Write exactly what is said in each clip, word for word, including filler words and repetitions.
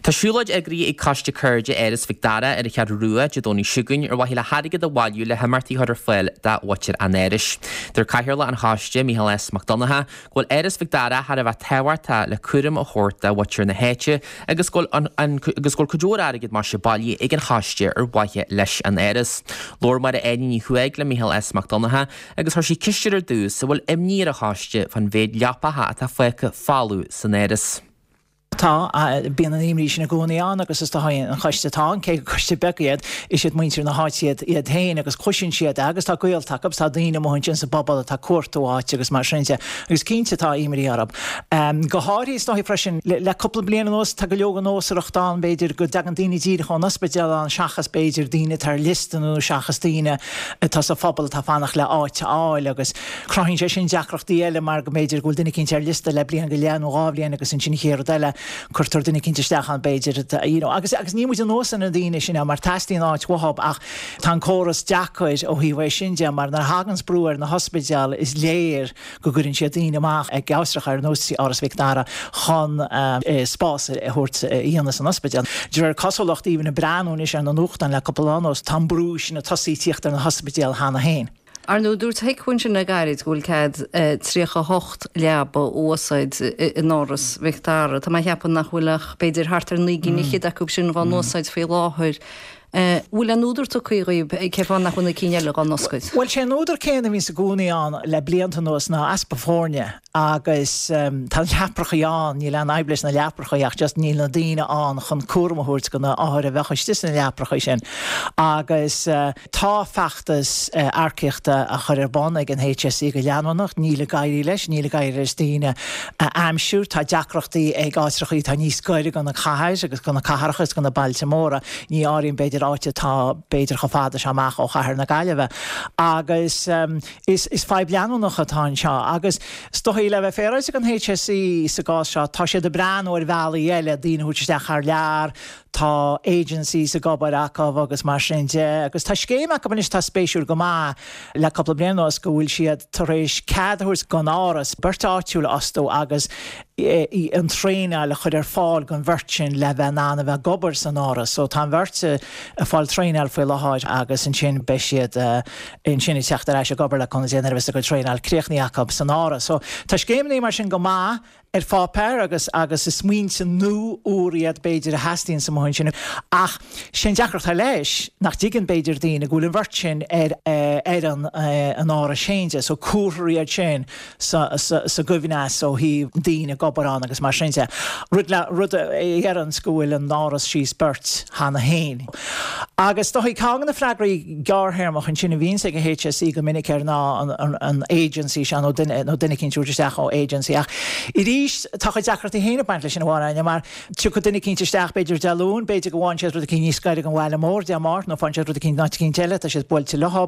Tásúlaid agrí ag coiste cúrde éras Vicdara ar a chead ruúa de dóní siúgain ar bhaile harigad a bháilú le hamartí chuidir foiil da watir an éris. Tar caithearla an háiste Micheál S. McDonagh ghfuil éras Vicdara har a bheith tehairta le cuirim a chóirta watir na héite agus ghfuil cudúir arigad mar se bailí ag an háiste ar bhaithe leis an éras. Lór mar a éiní chuig le Micheál S. McDonagh agus thar sí cistear ar dús sa bhfuil imníar a háiste fan bhéad leapatha atá foiice fáú san éras. Tá bíon an imrí sin na gcónaíán agus is hain an chaiste tá cé chuiste begaad is siad muintir na háitiad iad hain agus chuisisin siad agus tá gail take tá daoine mhain sin sa bobbal tá cuairtóáit agus mar sinse agus cínte tá imrí arab. Go háirí is náí freisin le coppla bliana nós tá go leogan nós achtán beidir go degan daoine díide chun ospidéal an seachas beidir daoine tar listanú seachas daoine tá sa phobal tá fannach le áit áil agus croinn sé sin deacrochtaí eile mar go méidir gúil duine cinnte ar lista le blian go leanú gábblian agus sin sin chéir deile Curtar duine cinnteteach an beidir agus agus ní muid an nósan na daine sin mar testíí áit wahab ach tá choras deacaid ó híhha sinide mar na hagans brúar na hospidéal is léir go gurinn sé daine amach ag gaustrach ar nóí áras Vicdara chun spás a thuirt íonas an hospidéal. Dúir ar cosolacht íhann na breanún is an nuachtain le coppolanos tá brú sin na tosítíocht ar na hospidéal hána hain. Ar nó dúirt heic sin na gairid gúil cad tríocha hocht leaba ósáid in áras Vicdara. Tá mai heapan nach bhfuilach beidir hartar nígin nichiad acu sin bhá nósáid fé láthir. Bhfuil an údar tú chuíoibh ag cefán nach chuna cíineile an noscaid? Well sé údar céanna hí sa gúnaíán le blianta nós na Aspafórne agus tá leaprachaíán ní le eiblis na leaprachaíach just ní na daine an chun cuairmthúirt go na áthir a bhechaistis na leaprachaí sin. Agus tá feachtas arciachta a chur ar ban ag an H S E go leanúnach ní le gaiirí leis, ní le gaiirí is daine aimsiúr tá deacrochtaí ag áitrachaí tá níos gaiire gan na caitheis agus gan na caharachas gan na Baltimóra ní áiríonn beidir áite tá beidir go fáda seach ó chahar na gaiileh. Agus um, is, is feib leanúnach atá seo agus stoí le bheith féráis an H S E sa gás seo tá sé de brean óir bhealaí eile dína húteteach ar lear tá agency sa gobar acah agus mar sinide agus tá scéime go is tá spéisiúr go má le coppla blianás go bhfuil siad tar éis cadúirs gan áras bertáitiúil ostó agus i an tréine le chud ar fáil gan bhirtin le bheith nána bheith gobar san áras so tá bhirte a fáil tréineal foiil leáid agus an sin beisiad in sinna teachtar éis a gobar le chun déanana bheits go tréineal críochnaí acab san áras so tá scéimnaí mar sin go má ar fápéir agus agus is smuoin san nó úriad beidir a heastíonn sa mhain sin ach sin deacrocht leis nach dtígann beidir daoine gúil an bhirtin ar ar an an ára séinte so cuairíad sin sa gohíine so hí daoine gobarán agus mar sinse rud le rud ar an scúil an áras sí spurt hána hain. Agus tá cágan na freigraí gearthairmach an sinna bhíon ag a H S E go minic ar ná an agency se nó duine cinn túirteach ó agency ach i rís tá chu deachreaí héanana baint leis sin bháine mar tu go duine cinnteteach beidir deún beidir go bháin sé rud a cinn níos scaide an bhile mór de mát nó fan sé rud a cinn náte cinn teile tá sé builte lehab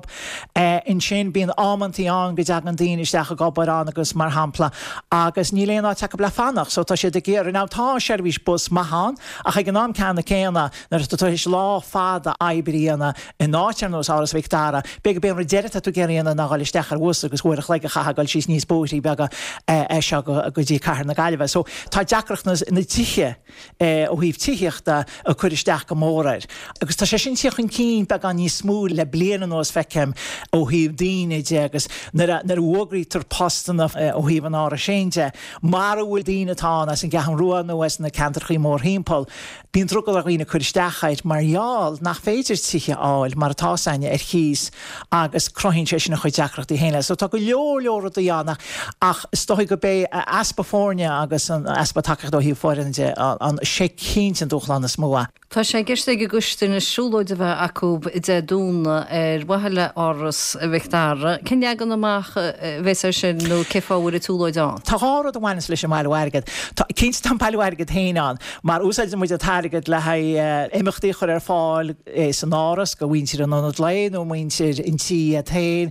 in sin bíon ámantaí an go deag an daoine isteach a gobarán agus mar hampla agus ní léon á take le fannach so tá sé de géar ná tá seirbhís bus maithán a chu gnám ceanna céanna nar tá is lá fád a eibríanana in áitear nó áras Vicdara be go bíon deirta tú géiríanana nach isteach ar bhuasa agus bhuiach le a chagail síos níos bóirí bega é se go dtí caiir na gaiileh so tá deacrochnas na tiche ó híh tííochta a chuir isteach go mórir. Agus tá sé sin tíoch an cín be gan ní smú le blianana nós fecem ó híh daine agus nar bhuagraí tar postanna ó híh an ára séinte mar bhfuil daine tá as an gahan ruúan nó na cantarchaí mór hímpol bíon drogad a roioine chuir isteachchaid marall nach féidir tiche áil mar atásaine ar chís agus croinn sé sin na chuid deacrochtaí héile so tá go leor leor a dhéanach ach stoigh go bé Aspafórne agus an aspa takeach do hí fórinte an sé cínt an dúchlan na smóa. Tá sé giste go gustin na siúlóide bheith acu de dúna ar waile áras Vicdara. Cin deagan amach bheits sin nó ceáhfuir a túlóid an? Tá hárad a bhhaine leis sem meilhhairgad. Cínta tá peilhhairgad héán, mar úsáid muid a targad le imimechtaí chur ar fáil san áras go bhhain siad an anad lein ó mhain siad intí a tain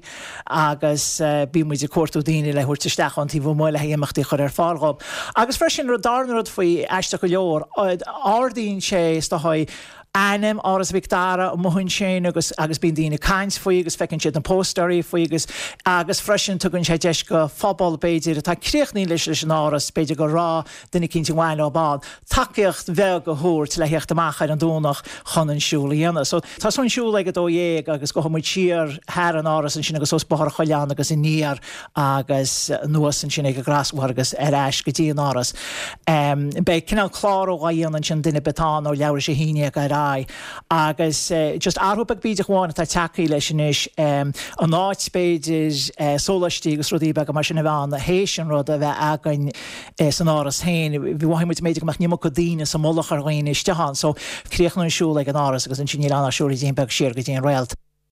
agus bí muid a cuatú daine le thuirteisteach an tí bh mile imimechtaí chur ar fáilghab. Agus freisin ru darnarad faoi eiste go leor ádaíonn sé sta anim áras Victara mohun sin agus agus bín dína caiins faoi agus fecinn siad an póstarí faoi agus agus freisin tugann sé deis go fphobal beidir tá críochní leis leis an áras beidir go rá duna cinnte bhhain ó bád. Takeíocht bheith go thuirt le heocht amach ar an dúnach chun an siúla dhéana. So tá son siúla go dó dhéag agus go muid siar thar an áras an sin agus os bar choileán agus in níar agus nuas an sin ag grasúhar agus ar eis go dtíon áras. Um, Bei cinál chláró a dhéanaan sin duine betán ó leabhar sé híine a rá agus uh, just arthúpag bíidir cháin tá teacaí leis sin is um, an áit spéidir uh, sólastí agus rudí be go mar sin bhán a hééis an rud a bheith agan uh, san áras hain bhí bhhaimid méidir goach nímo go dtíine sa molach ar roiine isteán, so críoch an siúla ag an áras agus an sin an siúla díon beh siar go dtíon réalt.